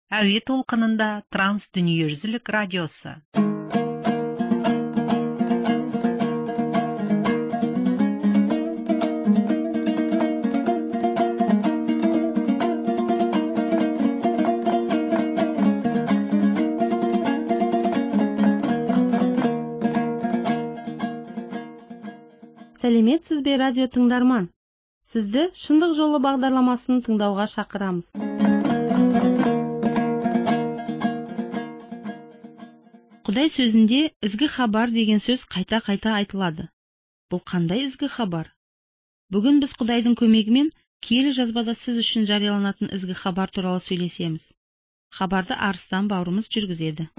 Әуе толқынында Транс дүниежүзілік радиосы. Сәлеметсіз бе, радио тыңдарман? Сізді шындық жолы бағдарламасын тыңдауға шақырамыз. Құдай сөзінде ізгі хабар деген сөз қайта-қайта айтылады. Бұл қандай ізгі хабар? Бүгін біз Құдайдың көмегімен киелі жазбада сіз үшін жарияланатын ізгі хабар туралы сөйлесеміз. Хабарды Арыстан бауырымыз жүргізеді.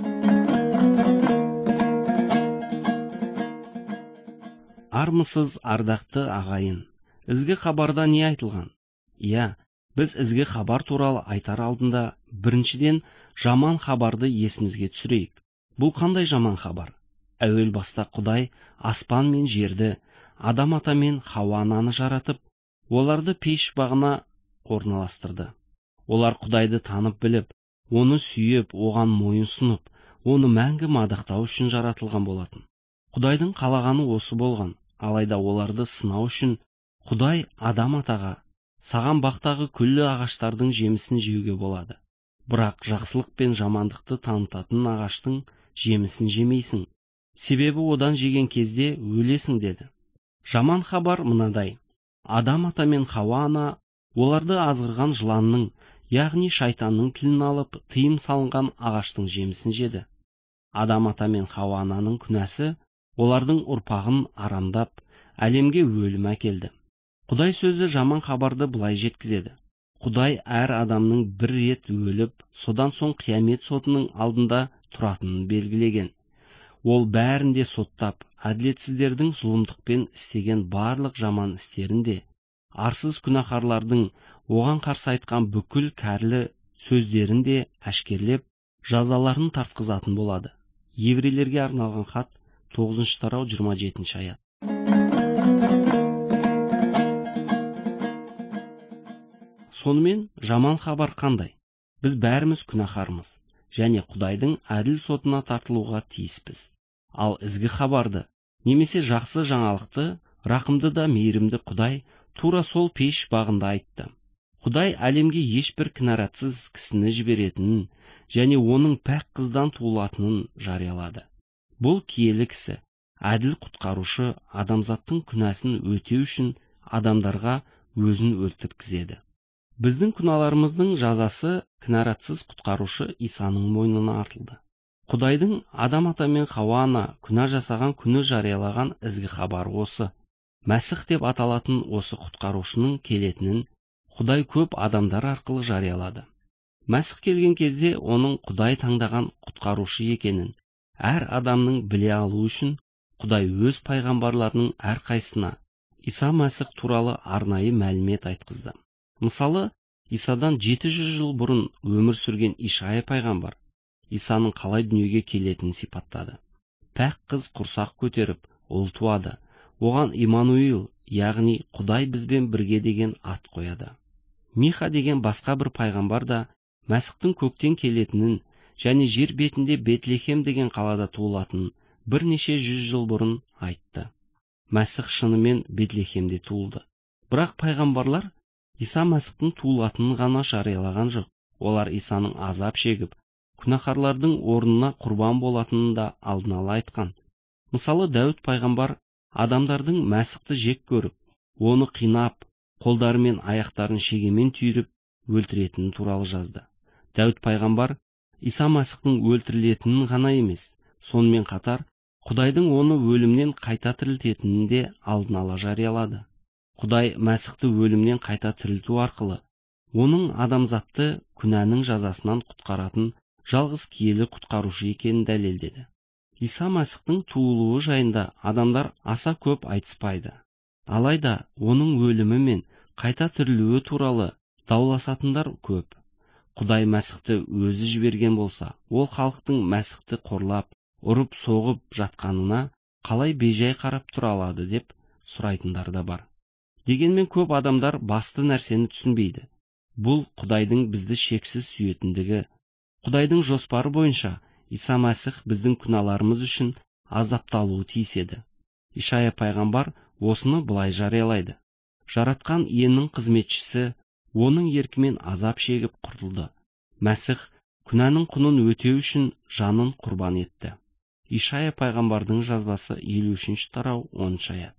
Армысыз, ардақты ағайын. Ізгі хабарда не айтылған? Біз ізгі хабар туралы айтар алдында біріншіден жаман хабарды есімізге түсірейік. Бұл қандай жаман хабар? Әуел баста Құдай аспан мен жерді, Адам ата мен Хауа ананы жаратып, оларды пейіш бағына орналастырды. Олар Құдайды танып біліп, оны сүйіп, оған мойынсұнып, оны мәңгі мадақтау үшін жаратылған болатын. Құдайдың қалағаны осы болған. Алайда оларды сынау үшін Құдай Адам атаға, саған бақтағы күллі ағаштардың жемісін жеуге болады. Бірақ жақсылық пен жамандықты танытатын ағаштың жемісін жемейсің, себебі одан жеген кезде өлесің деді. Жаман хабар мынадай: Адам ата мен Хауа ана оларды азғырған жыланның, яғни шайтанның тілін алып, тыйым салынған ағаштың жемісін жеді. Адам ата мен Хауа ананың күнәсі олардың ұрпағын арамдап, әлемге өлім әкелді. Құдай сөзі жаман хабарды былай жеткізеді. Құдай әр адамның бір рет өліп, содан соң қиямет сотының алдында тұратынын белгілеген. Ол бәрінде соттап, әділетсіздердің зұлымдықпен істеген барлық жаман істерін де, арсыз күнәһарлардың оған қарсы айтқан бүкіл кәрлі сөздерін де әшкерлеп, жазаларын тартқызатын болады. Еврейлерге арналған хат 9 тарау 27 аят. Сонымен жаман хабар қандай? Біз бәріміз күнәһармыз және Құдайдың әділ сотына тартылуға тиіспіз. Ал ізгі хабарды, немесе жақсы жаңалықты, рақымды да мейірімді Құдай тура сол пейіш бағында айтты. Құдай әлемге ешбір кінәратсыз кісіні жіберетінін және оның пәк қыздан туылатынын жариялады. Бұл киелі кісі, әділ құтқарушы, адамзаттың күнәсін өтеу үшін адамдарға өзін өлтірткізеді. Біздің күнәларымыздың жазасы кінәратсыз құтқарушы Исаның мойнына артылды. Құдайдың Адам ата мен Хауа ана күнә жасаған күні жариялаған ізгі хабары осы. Мәсіх деп аталатын осы құтқарушының келетінін Құдай көп адамдар арқылы жариялады. Мәсіх келген кезде оның Құдай таңдаған құтқарушы екенін әр адамның біле алу үшін Құдай өз пайғамбарларының әрқайсысына Иса Мәсіх туралы арнайы мәлімет айтқызды. Мысалы, Исадан 700 жыл бұрын өмір сүрген Ишая пайғамбар Исаның қалай дүниеге келетінін сипаттады. Пәк қыз құрсақ көтеріп, ұл туады. Оған Иммануил, яғни Құдай бізбен бірге деген ат қояды. Миха деген басқа бір пайғамбар да Мәсіхтің көктен келетінін және жер бетінде Бетлехем деген қалада туылатынын бірнеше 100 жыл бұрын айтты. Мәсіх шынымен Бетлехемде туылды. Бірақ пайғамбарлар Иса Мәсіхтің туылатынын ғана жариялаған жоқ. Олар Исаның азап шегіп, күнәһарлардың орнына құрбан болатынын да алдын ала айтқан. Мысалы, Дәуіт пайғамбар адамдардың Мәсіхті жек көріп, оны қинап, қолдары мен аяқтарын шегемен түйріп өлтіретінін туралы жазды. Дәуіт пайғамбар Иса Мәсіхтің өлтірілетінін ғана емес, сонымен қатар Құдайдың оны өлімнен қайта тірілтетінін де алдын ала жариялады. Құдай Мәсіхті өлімнен қайта тірілту арқылы оның адамзатты күнәнің жазасынан құтқаратын жалғыз киелі құтқарушы екенін дәлелдеді. Иса Мәсіхтің туылуы жайында адамдар аса көп айтыспайды. Алайда оның өлімі мен қайта тірілуі туралы дауласатындар көп. Құдай Мәсіхті өзі жіберген болса, ол халықтың Мәсіхті қорлап, ұрып соғып жатқанына қалай бейжай қарап тұра алады деп сұрайтындар да бар. Дегенмен көп адамдар басты нәрсені түсінбейді. Бұл Құдайдың бізді шексіз сүйетіндігі, Құдайдың жоспары бойынша Иса Мәсіх біздің күнәларымыз үшін азапталуы тиіс еді. Ишая пайғамбар осыны былай жариялайды: жаратқан иеннің қызметшісі оның еркімен азап шегіп құртылды. Мәсіх күнәнің құнын өтеу үшін жанын құрбан етті. Ишая пайғамбардың жазбасы 53 тарау 10 аят.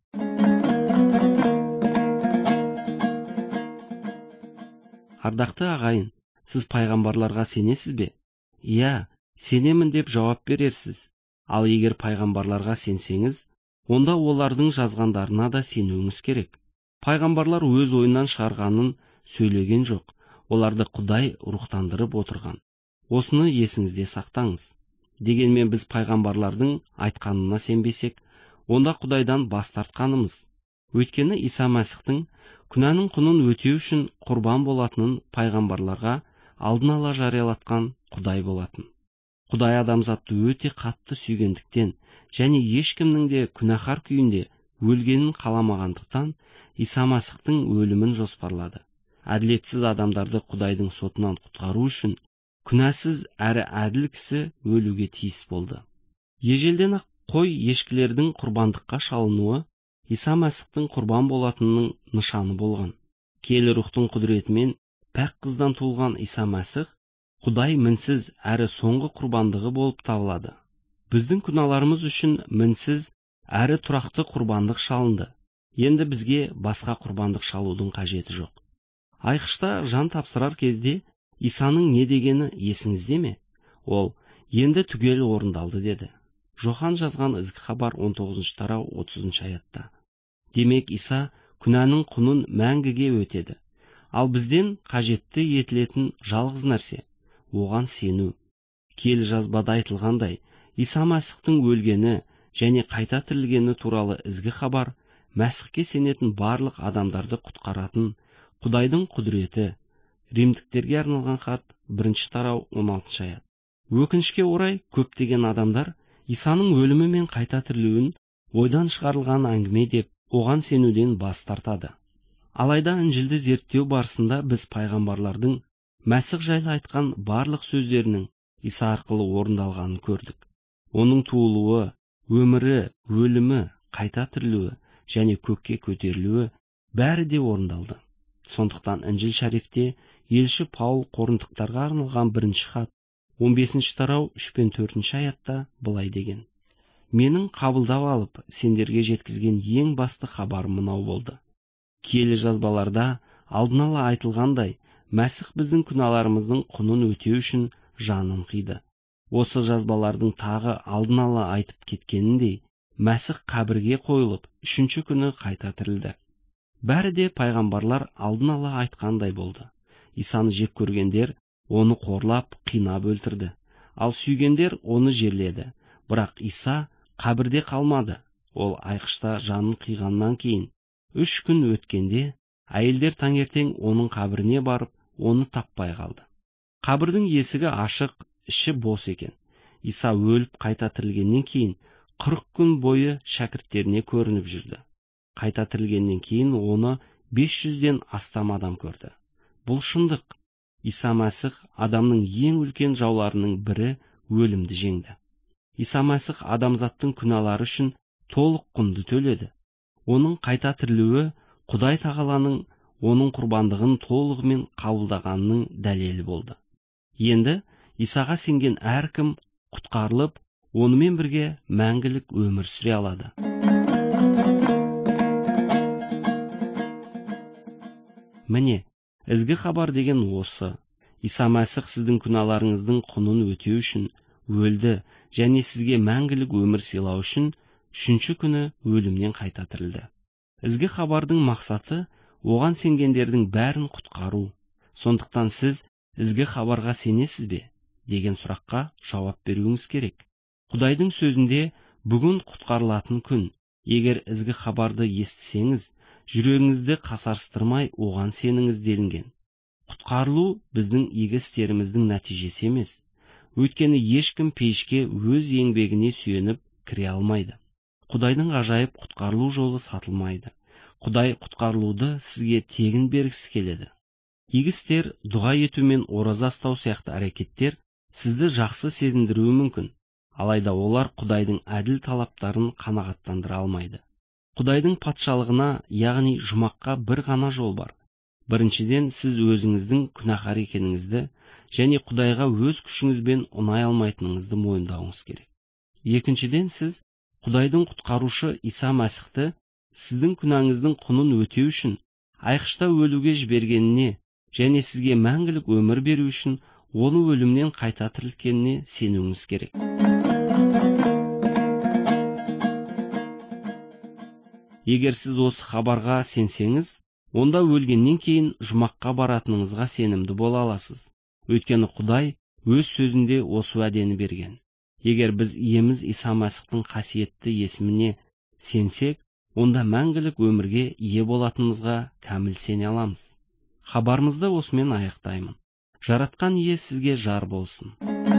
Ардақты ағайын, сіз пайғамбарларға сенесіз бе? Иә, сенемін деп жауап берерсіз. Ал егер пайғамбарларға сенсеңіз, онда олардың жазғандарына да сенуіңіз керек. Пайғамбарлар өз ойынан шығарғанын сөйлеген жоқ, оларды Құдай рухтандырып отырған. Осыны есіңізде сақтаңыз. Дегенмен біз пайғамбарлардың айтқанына сенбесек, онда Құдайдан бас тартқанымыз. Өйткені Иса Мәсіхтің күнәнің құнын өтеу үшін құрбан болатынын пайғамбарларға алдын ала жариялатқан Құдай болатын. Құдай адамзатты өте қатты сүйгендіктен және ешкімнің де күнәһар күйінде өлгенін қаламағандықтан Иса Мәсіхтің өлімін жоспарлады. Әділетсіз адамдарды Құдайдың сотынан құтқару үшін күнәсіз әрі әділ кісі өлуге тиіс болды. Ежелден-ақ қой ешкілердің құрбандыққа шалынуы Иса Мәсіхтің құрбан болатынының нышаны болған. Киелі рухтың құдіретімен пәк қыздан туылған Иса Мәсіх Құдай мінсіз әрі соңғы құрбандығы болып табылады. Біздің күнәларымыз үшін мінсіз әрі тұрақты құрбандық шалынды. Енді бізге басқа құрбандық шалудың қажеті жоқ. Айқышта жан тапсырар кезде Исаның не дегені есіңізде ме? Ол енді түгел орындалды деді. Жохан жазған ізгі хабар 19 тарау 30 аятта. Демек Иса күнәнің құнын мәңгіге өтеді. Ал бізден қажетті етілетін жалғыз нәрсе оған сену. Киелі жазбада айтылғандай, Иса Мәсіхтің өлгені және қайта тірілгені туралы ізгі хабар Мәсіхке сенетін барлық адамдарды құтқаратын Құдайдың құдіреті. Римдіктерге арналған хат 1 тарау 16 аят. Өкінішке орай, көптеген адамдар Исаның өлімі мен қайта тірілуін ойдан шығарылған әңгіме деп, оған сенуден бас тартады. Алайда Інжілді зерттеу барысында біз пайғамбарлардың Мәсіх жайлы айтқан барлық сөздерінің Иса арқылы орындалғанын көрдік. Оның туылуы, өмірі, өлімі, қайта тірілуі және көкке көтерілуі бәрі де орындалды. Сондықтан Інжіл шәрифте елші Паул Коринтықтарға арналған 1 хат 15 тарау 3 пен 4 аятта былай деген: менің қабылдап алып сендерге жеткізген ең басты хабарым мынау болды. Киелі жазбаларда алдын ала айтылғандай, Мәсіх біздің күнәларымыздың құнын өтеу үшін жанын қиды. Осы жазбалардың тағы алдын ала айтып кеткеніндей, Мәсіх қабірге қойылып, 3-ші күні қайта тірілді. Бәрі де пайғамбарлар алдын ала айтқандай болды. Исаны жек көргендер оны қорлап, қинап өлтірді. Ал сүйгендер оны жерледі. Бірақ Иса қабірде қалмады. Ол айқышта жанын қиғаннан кейін 3 күн өткенде, әйелдер таңертең оның қабіріне барып, оны таппай қалды. Қабірдің есігі ашық, іші бос екен. Иса өліп қайта тірілгеннен кейін 40 күн бойы шәкірттеріне көрініп жүрді. Қайта тірілгеннен кейін оны 500-ден астам адам көрді. Бұл шындық. Иса Мәсіх адамның ең үлкен жауларының бірі өлімді жеңді. Иса Мәсіх адамзаттың күнәлары үшін толық құнды төледі. Оның қайта тірілуі Құдай тағаланың оның құрбандығын толығымен қабылдағанының дәлелі болды. Енді Исаға сенген әркім құтқарылып, онымен бірге мәңгілік өмір сүре алады. Міне, ізгі хабар деген осы. Иса Мәсіх сіздің күнәларыңыздың құнын өтеу үшін өлді және сізге мәңгілік өмір сыйлау үшін 3-ші күні өлімнен қайта тірілді. Ізгі хабардың мақсаты оған сенгендердің бәрін құтқару. Сондықтан сіз ізгі хабарға сенесіз бе деген сұраққа жауап беруіңіз керек. Құдайдың сөзінде бүгін құтқарылатын күн. Егер ізгі хабарды естісеңіз, жүрегіңізді қасарыстырмай оған сеніңіз делінген. Құтқарылу біздің игі істеріміздің нәтижесі емес. Өйткені ешкім пейішке өз еңбегіне сүйеніп кіре алмайды. Құдайдың ғажайып құтқарылу жолы сатылмайды. Құдай құтқарылуды сізге тегін бергісі келеді. Игі істер, дұға ету мен ораза ұстау сияқты әрекеттер сізді жақсы сезіндіруі мүмкін, алайда олар Құдайдың әділ талаптарын қанағаттандыра алмайды. Құдайдың патшалығына, яғни жұмаққа бір ғана жол бар. Біріншіден, сіз өзіңіздің күнәһар екеніңізді және Құдайға өз күшіңізбен ұнай алмайтыныңызды мойындауыңыз керек. Екіншіден, сіз Құдайдың құтқарушы Иса Мәсіхті сіздің күнәңіздің құнын өтеу үшін айқышта өлуге жібергеніне және сізге мәңгілік өмір беру үшін оны өлімнен қайта тірілткеніне сенуіңіз керек. Егер сіз осы хабарға сенсеңіз, онда өлгеннен кейін жұмаққа баратыныңызға сенімді бола аласыз. Өйткені Құдай өз сөзінде осы уәдені берген. Егер біз иеміз Иса Мәсіхтің қасиетті есіміне сенсек, онда мәңгілік өмірге ие болатынымызға кәміл сене аламыз. Хабарымызды осымен аяқтаймын. Жаратқан ие сізге жар болсын.